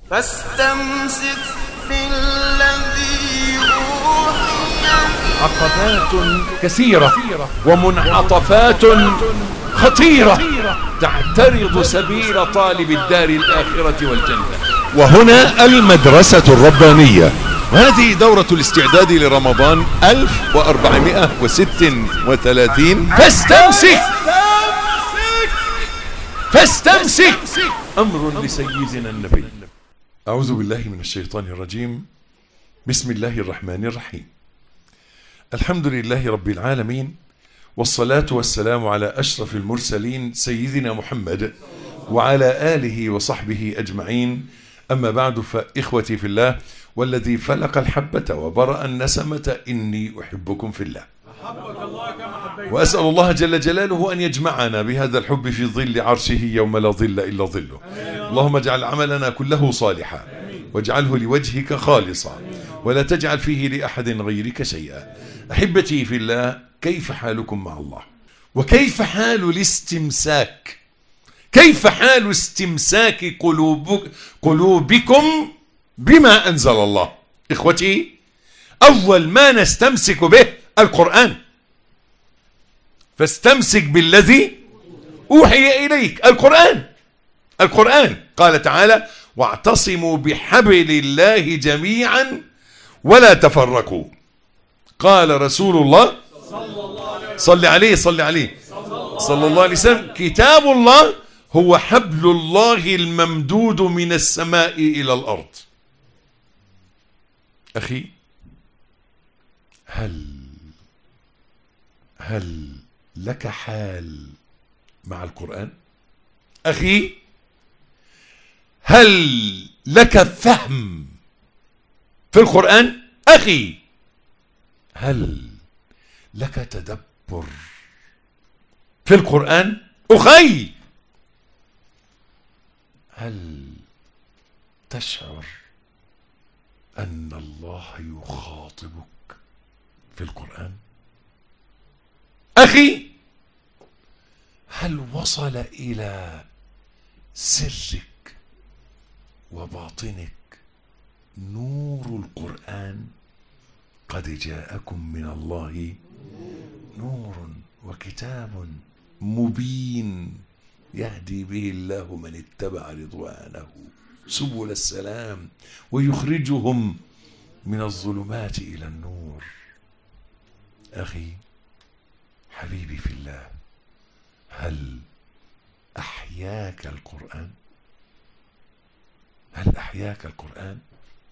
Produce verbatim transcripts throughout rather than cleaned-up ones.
فاستمسك بالذي أوحي. عقبات كثيرة ومنعطفات خطيرة تعترض سبيل طالب الدار الآخرة والجنة. وهنا المدرسة الربانية، وهذه دورة الاستعداد لرمضان ألف وأربعمائة وستة وثلاثين. فاستمسك فاستمسك أمر لسيدنا النبي. أعوذ بالله من الشيطان الرجيم. بسم الله الرحمن الرحيم. الحمد لله رب العالمين، والصلاة والسلام على أشرف المرسلين سيدنا محمد وعلى آله وصحبه أجمعين. أما بعد، فإخوتي في الله، والذي فلق الحبة وبرأ النسمة إني أحبكم في الله، وأسأل الله جل جلاله أن يجمعنا بهذا الحب في ظل عرشه يوم لا ظل إلا ظله. اللهم اجعل عملنا كله صالحا، واجعله لوجهك خالصا، ولا تجعل فيه لأحد غيرك شيئا. أحبتي في الله، كيف حالكم مع الله؟ وكيف حال الاستمساك؟ كيف حال استمساك قلوبك قلوبكم بما أنزل الله؟ إخوتي، أول ما نستمسك به القرآن. فاستمسك بالذي أوحي إليك، القرآن. القرآن قال تعالى: واعتصموا بحبل الله جميعا ولا تفرقوا. قال رسول الله صلى عليه صلى عليه صلى الله عليه وسلم: كتاب الله هو حبل الله الممدود من السماء إلى الأرض. أخي، هل هل لك حال مع القرآن؟ أخي، هل لك فهم في القرآن؟ أخي، هل لك تدبر في القرآن؟ أخي، هل تشعر أن الله يخاطبك في القرآن؟ أخي، هل وصل إلى سرك وباطنك نور القرآن؟ قد جاءكم من الله نور وكتاب مبين يهدي به الله من اتبع رضوانه سبل السلام ويخرجهم من الظلمات إلى النور. أخي حبيبي في الله، هل أحياك القرآن؟ هل أحياك القرآن؟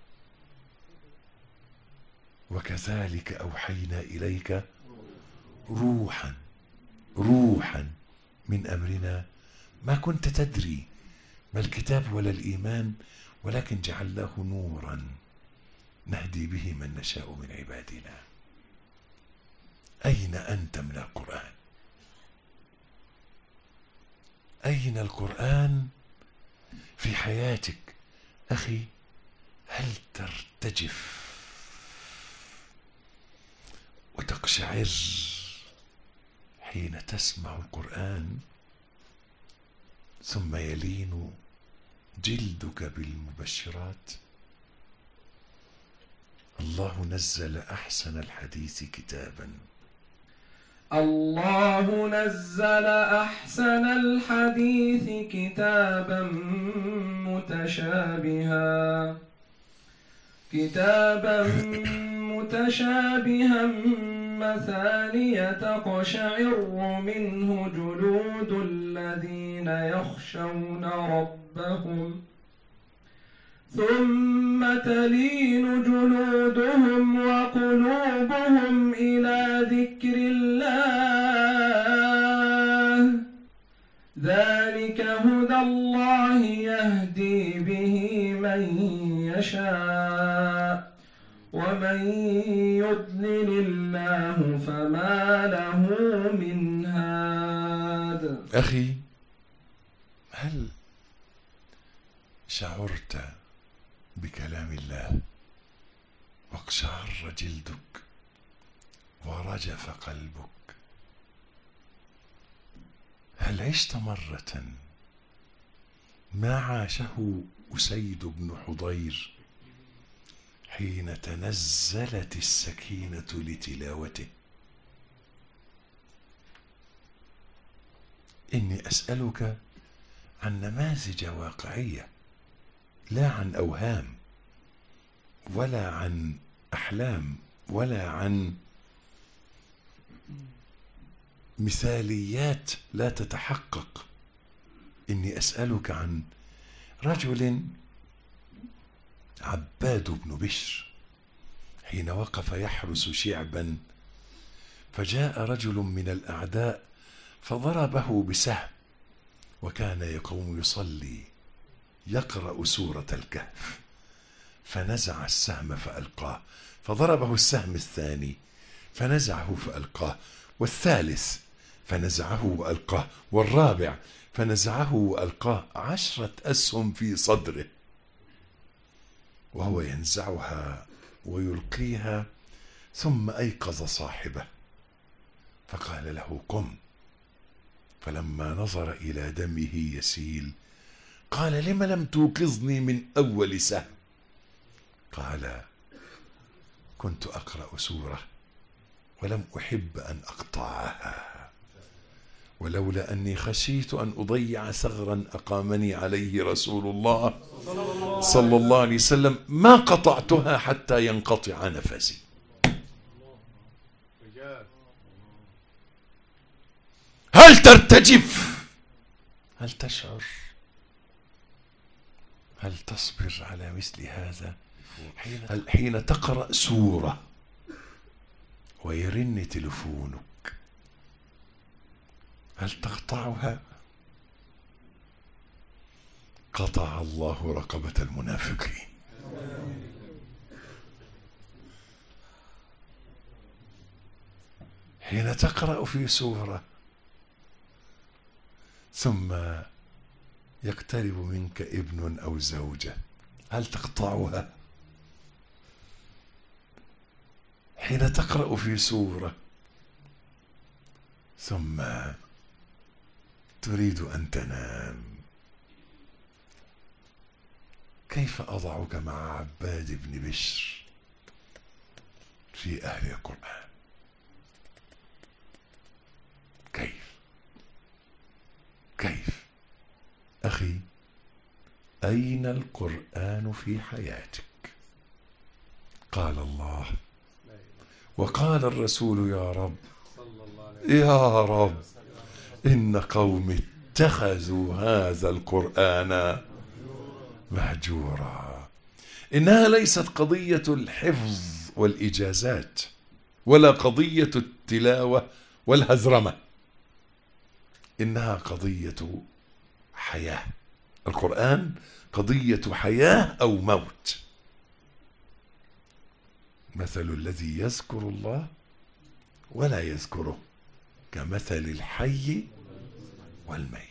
وكذلك أوحينا إليك روحا روحا من أمرنا ما كنت تدري ما الكتاب ولا الإيمان، ولكن جعلناه نورا نهدي به من نشاء من عبادنا. أين أنت من القرآن؟ أين القرآن في حياتك؟ أخي، هل ترتجف وتقشعر حين تسمع القرآن، ثم يلين جلدك بالمبشرات؟ الله نزل أحسن الحديث كتابا الله نزل أحسن الحديث كتابا متشابها كتابا متشابها مثانية تقشعر منه جلود الذين يخشون ربهم ثم تلين جلودهم وقلوبهم إلى ذكر الله ذلك هدى الله يهدي به من يشاء ومن يضلل الله فما له من هاد. أخي، هل شعرت بكلام الله واقشعر جلدك ورجف قلبك؟ هل عشت مرة ما عاشه أسيد بن حضير حين تنزلت السكينة لتلاوته. إني أسألك عن نماذج واقعية، لا عن أوهام ولا عن أحلام ولا عن مثاليات لا تتحقق. إني أسألك عن رجل عباد بن بشر حين وقف يحرس شعبا، فجاء رجل من الأعداء فضربه بسهم، وكان يقوم يصلي يقرأ سورة الكهف، فنزع السهم فألقاه، فضربه السهم الثاني فنزعه فألقاه، والثالث فنزعه وألقاه، والرابع فنزعه وألقاه، عشرة أسهم في صدره، وهو ينزعها ويلقيها، ثم أيقظ صاحبه فقال له قم، فلما نظر إلى دمه يسيل قال لم لم توقظني من أول سهم؟ قال كنت أقرأ سورة ولم أحب أن أقطعها، ولولا أني خشيت أن أضيع ثغرا أقامني عليه رسول الله صلى الله عليه وسلم ما قطعتها حتى ينقطع نفسي. هل ترتجف؟ هل تشعر؟ هل تصبر على مثل هذا؟ هل حين تقرأ سورة ويرن تلفونك هل تقطعها؟ قطع الله رقبة المنافقين. حين تقرأ في سورة ثم يقترب منك ابن أو زوجة هل تقطعها؟ حين تقرأ في سورة ثم تريد أن تنام كيف أضعك مع عباد بن بشر في أهل القرآن؟ كيف كيف أخي؟ أين القرآن في حياتك؟ قال الله وقال الرسول يا رب يا رب إن قوم اتخذوا هذا القرآن مهجورا. إنها ليست قضية الحفظ والإجازات ولا قضية التلاوة والهزرمة، إنها قضية حياة. القرآن قضية حياة أو موت. مثل الذي يذكر الله ولا يذكره كمثل الحي والميت.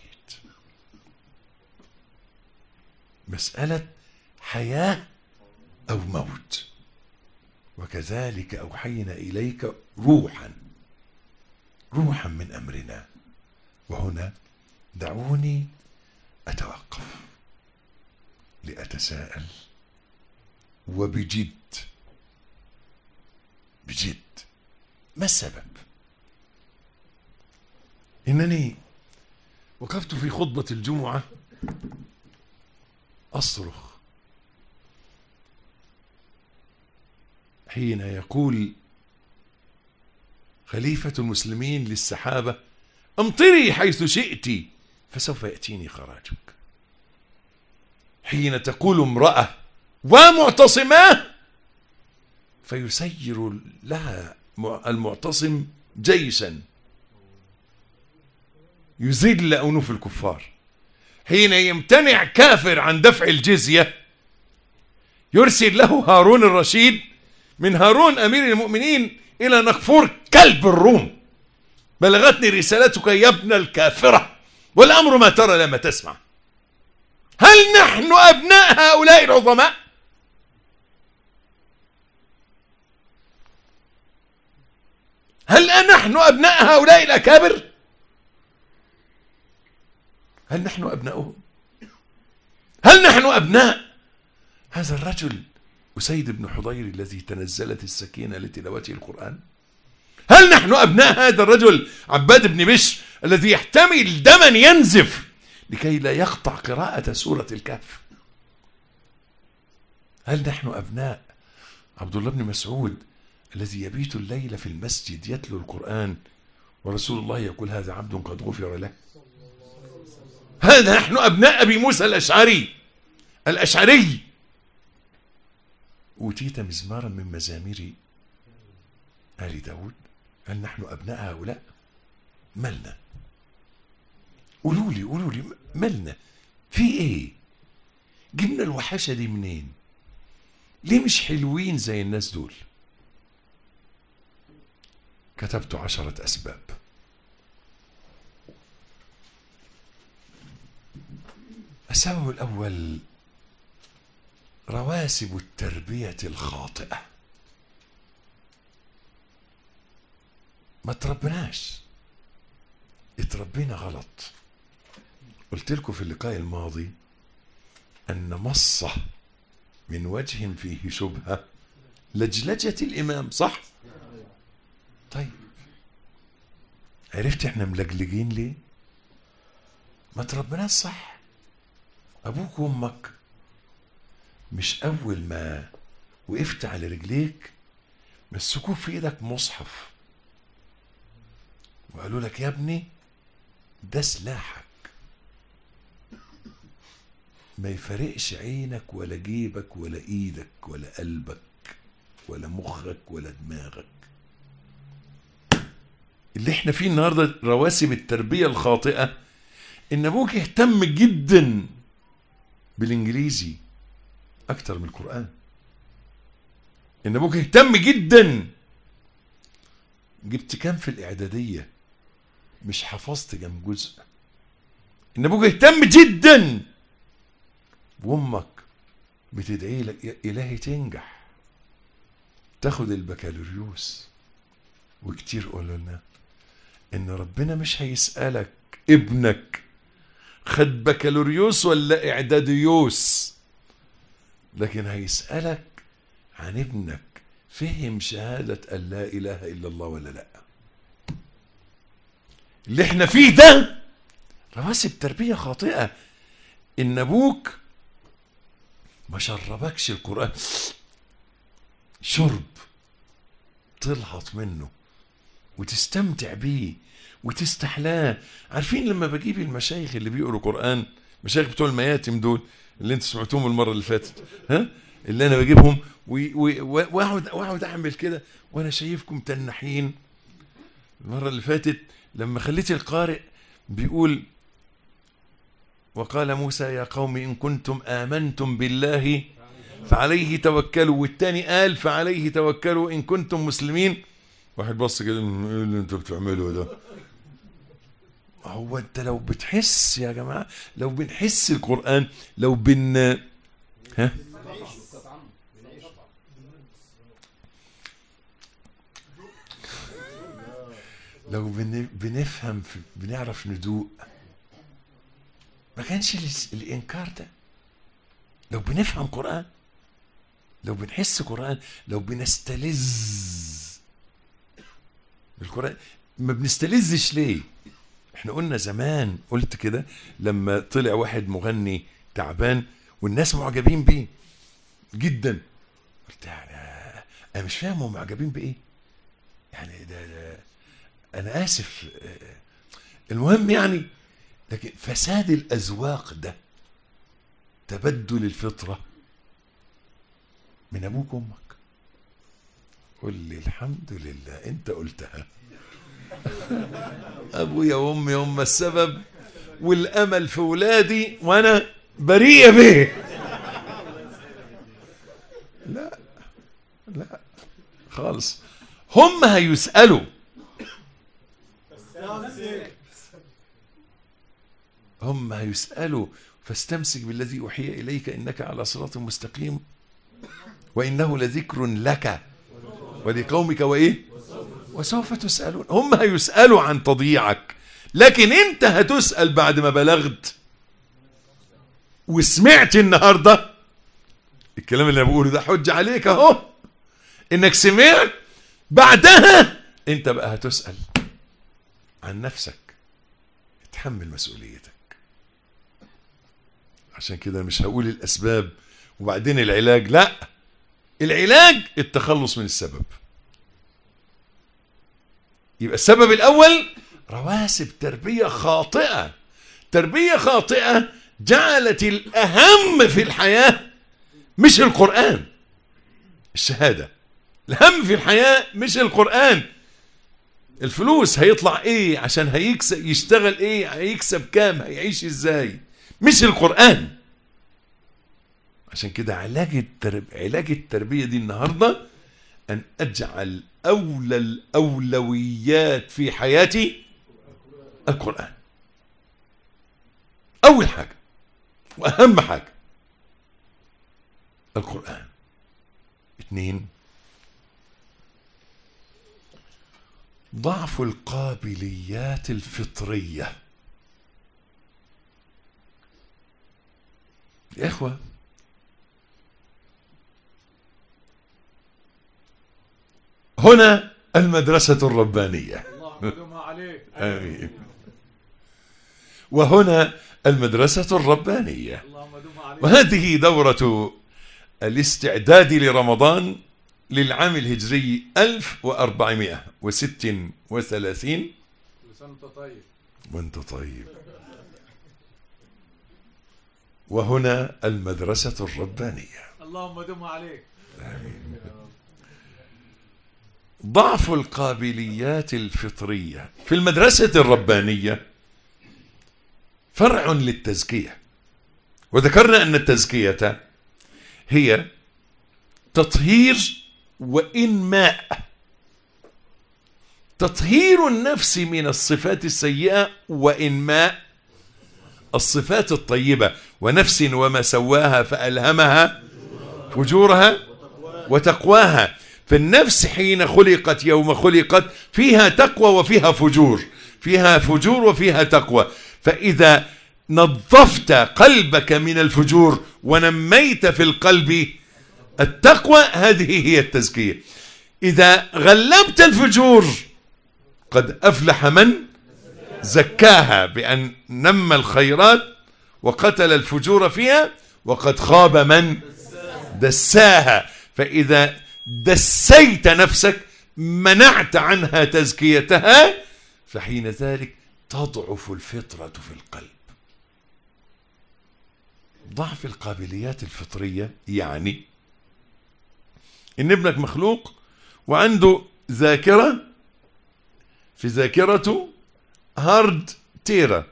مسألة حياة أو موت. وكذلك أوحينا إليك روحا روحا من أمرنا. وهنا دعوني أتوقف لأتساءل وبجد بجد ما السبب؟ إنني وقفت في خطبة الجمعة أصرخ حين يقول خليفة المسلمين للسحابة امطري حيث شئت فسوف يأتيني خراجك. حين تقول امرأة ومعتصماه فيسير لها المعتصم جيشا يذل أنوف الكفار. حين يمتنع كافر عن دفع الجزية يرسل له هارون الرشيد من هارون أمير المؤمنين إلى نقفور كلب الروم بلغتني رسالتك يا ابن الكافرة والأمر ما ترى لما تسمع. هل نحن أبناء هؤلاء العظماء؟ هل نحن أبناء هؤلاء الأكابر؟ هل نحن أبناؤهم؟ هل نحن أبناء هذا الرجل أسيد بن حضير الذي تنزلت السكينة لتلاوته القرآن؟ هل نحن أبناء هذا الرجل عباد بن بشر الذي يحتمل دما ينزف لكي لا يقطع قراءة سورة الكهف؟ هل نحن أبناء عبد الله بن مسعود الذي يبيت الليل في المسجد يتلو القرآن ورسول الله يقول هذا عبد قد غفر له؟ هل نحن أبناء أبي موسى الأشعري الأشعري أوتيت مزمارا من مزامير آل داود؟ هل نحن أبناء هؤلاء؟ مالنا؟ قولوا لي قولوا لي مالنا؟ في إيه؟ جبنا الوحشة دي منين؟ ليه مش حلوين زي الناس دول؟ كتبت عشرة أسباب. السبب الأول رواسب التربية الخاطئة. ما تربناش، اتربينا غلط. قلت لكم في اللقاء الماضي أن مصة من وجه فيه شبهة لجلجة الإمام، صح؟ طيب عرفت احنا ملجلجين ليه؟ ما تربناش صح. أبوك وأمك مش أول ما وقفت على رجليك مسكوك في إيدك مصحف وقالوا لك يا ابني ده سلاحك، ما يفرقش عينك ولا جيبك ولا ايدك ولا قلبك ولا مخك ولا دماغك. اللي احنا فيه النهارده رواسب التربية الخاطئة، ان ابوك يهتم جدا بالانجليزي اكتر من القرآن، ان ابوك يهتم جدا جبت كام في الاعدادية مش حفظت كام جزء، ان ابوك يهتم جدا وامك بتدعي لك يا الهي تنجح تاخد البكالوريوس. وكتير قولوا لنا ان ربنا مش هيسألك ابنك خد بكالوريوس ولا اعداديوس، لكن هيسألك عن ابنك فهم شهادة ان لا اله الا الله ولا لا. اللي احنا فيه ده رواسب تربية خاطئة، ان ابوك ما شربكش القرآن شرب تلهط منه وتستمتع بيه وتستحلاه. عارفين لما بجيب المشايخ اللي بيقروا قرآن، مشايخ بتوع المياتم دول اللي انت سمعتوهم المرة اللي فاتت، ها اللي انا بجيبهم واقعد واقعد اعمل كده وانا شايفكم تنحين. المرة اللي فاتت لما خليت القارئ بيقول وقال موسى يا قوم إن كنتم آمنتم بالله فعليه توكلوا، والتاني قال فعليه توكلوا إن كنتم مسلمين. واحد بص كده ايه اللي انتوا بتعملوا ده؟ هو انت لو بتحس يا جماعة، لو بنحس القرآن، لو بن ها لو بن... بنفهم في... بنعرف ندوق، ما كانش الإنكار ده. لو بنفهم قرآن، لو بنحس قرآن، لو بنستلذ بالقرآن. ما بنستلذش ليه؟ احنا قلنا زمان، قلت كده لما طلع واحد مغني تعبان والناس معجبين بيه جدا، قلت يعني انا مش فاهم هم معجبين بايه يعني. ده, ده انا اسف، المهم يعني، لكن فساد الأذواق ده تبدل الفطرة من أبوك وأمك. قل لي الحمد لله أنت قلتها. أبويا وأمي هم السبب والأمل في ولادي وأنا بريء به. لا لا خالص، هم هيسألوا. هم هيسألوا فاستمسك بالذي أوحي إليك إنك على صراط مستقيم وإنه لذكر لك ولقومك وإيه وسوف تسألون. هم هيسألوا عن تضييعك، لكن أنت هتسأل بعد ما بلغت. وسمعت النهاردة الكلام اللي انا بقوله ده حجة عليك اهو، انك سمعت، بعدها انت بقى هتسأل عن نفسك، تحمل مسؤوليتك. عشان كده مش هقول الاسباب وبعدين العلاج، لا، العلاج التخلص من السبب. يبقى السبب الاول رواسب تربية خاطئة، تربية خاطئة جعلت الاهم في الحياة مش القرآن، الشهادة. الهم في الحياة مش القرآن، الفلوس هيطلع ايه، عشان هيكسب، يشتغل ايه، هيكسب كام، هيعيش ازاي، مش القرآن. عشان كده علاج الترب... علاج التربية دي النهاردة ان اجعل اولى الاولويات في حياتي القرآن، اول حاجة واهم حاجة القرآن. اثنين، ضعف القابليات الفطرية. يا إخوة، هنا المدرسة الربانية. آمين. وهنا المدرسة الربانية، وهذه دورة الاستعداد لرمضان للعام الهجري ألف وأربعمائة وستة وثلاثين. وانت طيب وانت طيب. وهنا المدرسة الربانية. اللهم دم عليك. آمين. ضعف القابليات الفطرية في المدرسة الربانية فرع للتزكية، وذكرنا أن التزكية هي تطهير وإنماء، تطهير النفس من الصفات السيئة وإنماء الصفات الطيبة. ونفس وما سواها فألهمها فجورها وتقواها. فالنفس حين خلقت، يوم خلقت، فيها تقوى وفيها فجور، فيها فجور وفيها تقوى. فإذا نظفت قلبك من الفجور ونميت في القلب التقوى، هذه هي التزكية. إذا غلبت الفجور قد أفلح من زكاها، بأن نمى الخيرات وقتل الفجور فيها، وقد خاب من دساها. فإذا دسيت نفسك، منعت عنها تزكيتها، فحين ذلك تضعف الفطرة في القلب. ضعف القابليات الفطرية يعني إن ابنك مخلوق وعنده ذاكرة، في ذاكرته هارد تيرا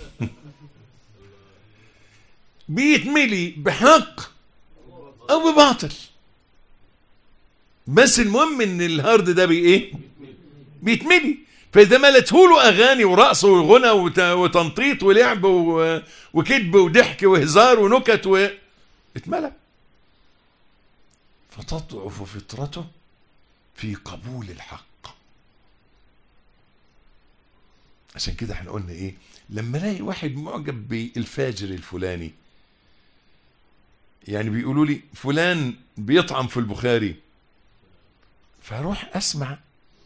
بيتملي بحق أو بباطل، بس المهم إن الهارد ده بي إيه؟ بيتملي. فإذا ملته أغاني ورقص وغنى وتنطيط ولعب وكذب وضحك وهزار ونكت و... اتملى، فتضعف فطرته في قبول الحق. عشان كده احنا قلنا ايه، لما الاقي واحد معجب بالفاجر الفلاني، يعني بيقولوا لي فلان بيطعم في البخاري، فاروح اسمع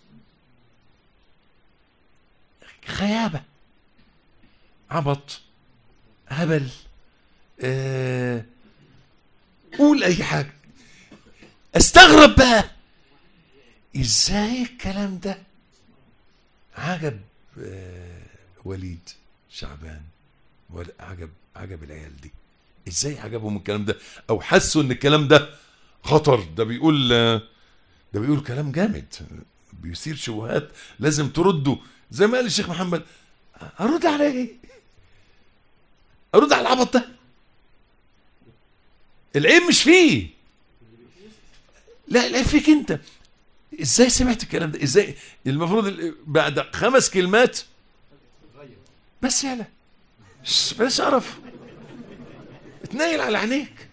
خيابة، عبط، هبل، اه قول اي حاجة. استغرب بقى ازاي الكلام ده عجب اه وليد شعبان، ولا عجب عجب العيال دي، ازاي عجبهم الكلام ده، او حسوا ان الكلام ده خطر، ده بيقول ده بيقول كلام جامد بيثير شبهات لازم تردوا. زي ما قال الشيخ محمد، ارد على ايه؟ ارد على العبط ده؟ العيب مش فيه، لا العيب فيك انت. ازاي سمعت الكلام ده؟ ازاي المفروض بعد خمس كلمات بس يلا بس اعرف اتنيل على عينيك،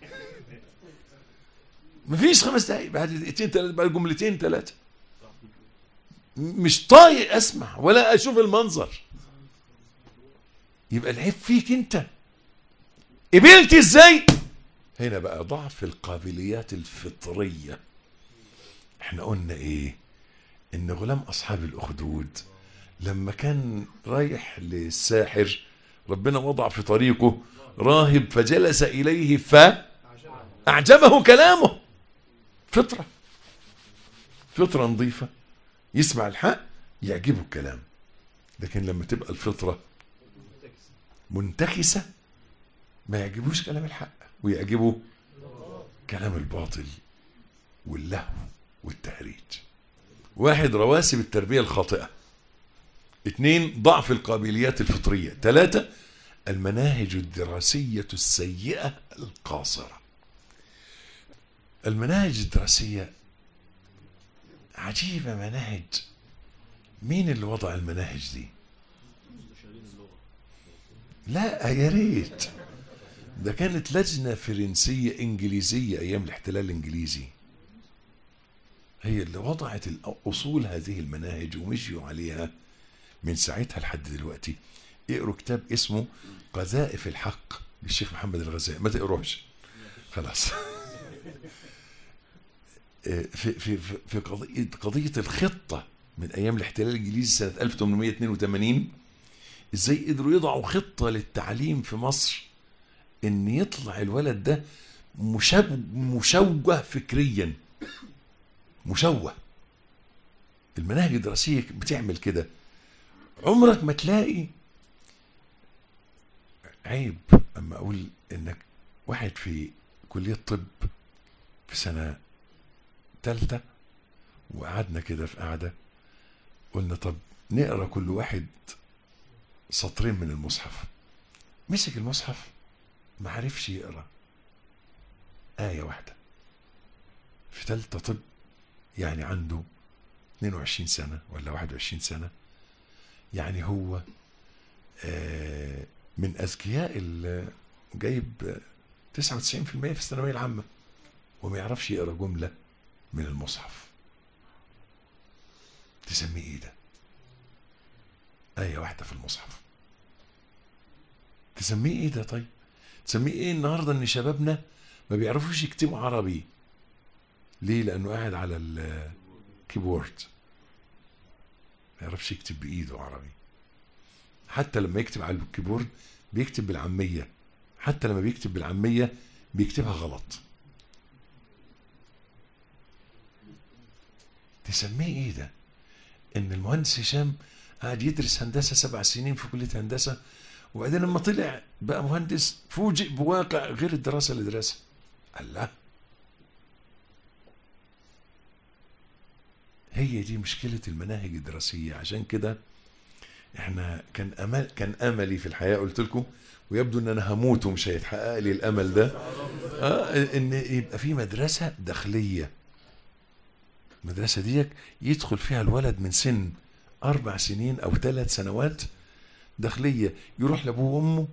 مفيش خمس دقايق، بعد دقيقتين ثلاثه، بعد جملتين ثلاثه مش طايق اسمع ولا اشوف المنظر. يبقى العيب فيك انت، قبلت ازاي؟ هنا بقى ضعف القابليات الفطرية. احنا قلنا ايه؟ ان غلام اصحاب الاخدود لما كان رايح للساحر ربنا وضع في طريقه راهب فجلس اليه فاعجبه كلامه. فطرة فطرة نظيفة، يسمع الحق يعجبه الكلام. لكن لما تبقى الفطرة منتكسة ما يعجبوش كلام الحق ويعجبه كلام الباطل واللهو والتهريج. واحد، رواسب التربية الخاطئة. اثنين، ضعف القابليات الفطرية. ثلاثة، المناهج الدراسية السيئة القاصرة. المناهج الدراسية عجيبة، مناهج مين اللي وضع المناهج دي؟ لا يا ريت، ده كانت لجنة فرنسية انجليزية ايام الاحتلال الانجليزي هي اللي وضعت اصول هذه المناهج ومشيوا عليها من ساعتها لحد دلوقتي. اقروا كتاب اسمه قذائف الحق للشيخ محمد الغزالي، ما تقروش خلاص. في في في قضية قضية الخطة من ايام الاحتلال الانجليزي سنة ألف وثمانمائة واثنين وثمانين، ازاي قدروا يضعوا خطة للتعليم في مصر ان يطلع الولد ده مشوه فكريا، مشوه. المناهج الدراسية بتعمل كده. عمرك ما تلاقي، عيب اما اقول انك واحد في كلية طب في سنة ثالثة وقعدنا كده في قعدة قلنا طب نقرأ كل واحد سطرين من المصحف. مسك المصحف ما عرفش يقرأ آية واحدة في ثالثة طب، يعني عنده اثنين وعشرين سنة ولا واحد وعشرين سنة، يعني هو آه من أذكياء اللي جايب تسعة وتسعين بالمئة في الثانوية العامة وما يعرفش يقرأ جملة من المصحف. تسميه ايه ده؟ آية واحدة في المصحف تسميه ايه ده؟ طيب تسميه ايه النهاردة ان شبابنا ما بيعرفوش يكتبوا عربي؟ ليه؟ لانه قاعد على الكيبورد ما يعرفش يكتب بايده عربي. حتى لما يكتب على الكيبورد بيكتب بالعامية، حتى لما بيكتب بالعامية بيكتبها غلط. تسميه ايه ده؟ ان المهندس هشام قاعد يدرس هندسة سبع سنين في كلية هندسة وبعدين لما طلع بقى مهندس فوجئ بواقع غير الدراسة اللي درسها. الله، هي دي مشكلة المناهج الدراسية. عشان كده احنا كان امل كان املي في الحياة، قلت لكم ويبدو ان انا هموت ومش هيتحقق لي الامل ده، اه ان يبقى في مدرسة داخلية. المدرسة ديك يدخل فيها الولد من سن اربع سنين او ثلاث سنوات داخلية، يروح لابوه وامه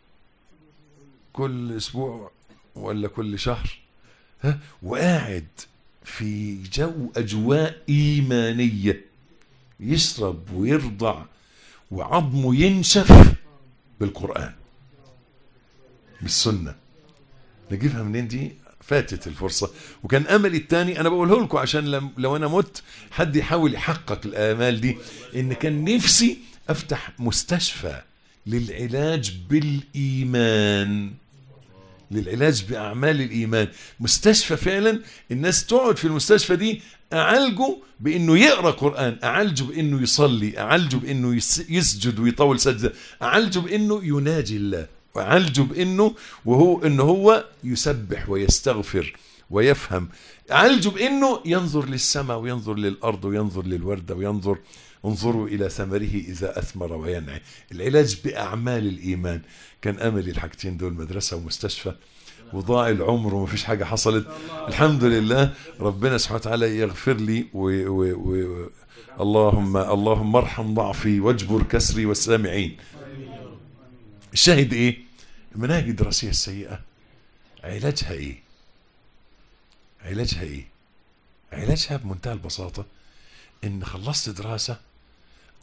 كل اسبوع ولا كل شهر، ها، وقاعد في جو اجواء ايمانية، يشرب ويرضع وعظمه ينشف بالقرآن بالسنة. نجيبها منين دي؟ فاتت الفرصة. وكان املي الثاني انا بقوله لكم عشان لو انا مت حد يحاول يحقق الامال دي، ان كان نفسي افتح مستشفى للعلاج بالايمان، للعلاج باعمال الايمان. مستشفى فعلا الناس تقعد في المستشفى دي، اعالجه بانه يقرا قران، اعالجه بانه يصلي، اعالجه بانه يسجد ويطول سجده، اعالجه بانه يناجي الله، وأعالجه بانه وهو انه هو يسبح ويستغفر ويفهم، أعالجه بانه ينظر للسماء وينظر للارض وينظر للورده وينظر انظروا الى ثمره اذا اثمر وينعي. العلاج باعمال الايمان. كان املي الحاجتين دول، مدرسه ومستشفى، وضاع العمر وما فيش حاجه حصلت. الحمد لله ربنا سبحانه وتعالى يغفر لي و... و... و... اللهم اللهم ارحم ضعفي واجبر كسري والسامعين. الشاهد ايه؟ المناهج الدراسيه السيئه علاجها ايه؟ علاجها ايه؟ علاجها بمنتهى البساطه ان خلصت دراسه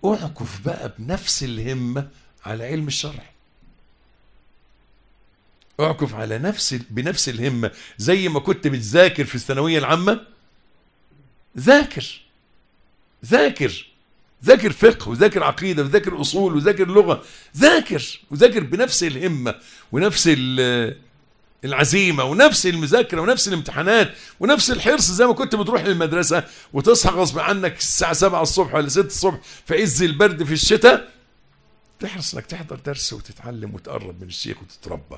اعكف بقى بنفس الهمه على علم الشرع. اعكف على نفس بنفس الهمة زي ما كنت بتذاكر في الثانوية العامة. ذاكر ذاكر ذاكر فقه وذاكر عقيدة وذاكر أصول وذاكر لغة. ذاكر وذاكر بنفس الهمة ونفس العزيمة ونفس المذاكرة ونفس الامتحانات ونفس الحرص زي ما كنت بتروح للمدرسة وتصحى غصب عنك الساعة سبعة الصبح ولا ستة الصبح في عز البرد في الشتاء، تحرص انك تحضر درس وتتعلم وتقرب من الشيخ وتتربى.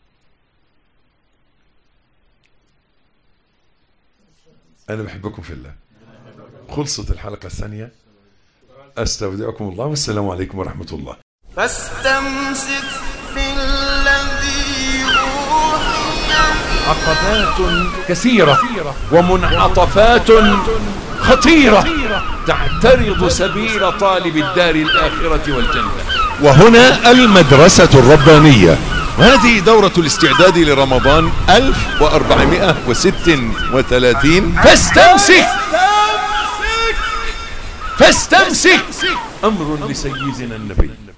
أنا بحبكم في الله. خلصت الحلقة الثانية، أستودعكم الله والسلام عليكم ورحمة الله. فاستمسك بالذي أوحي. عقبات كثيرة ومنعطفات خطيرة تعترض سبيل طالب الدار الآخرة والجنة. وهنا المدرسة الربانية، وهذه دورة الاستعداد لرمضان ألف وأربعمائة وستة وثلاثين. فاستمسك فاستمسك أمر لسيدنا النبي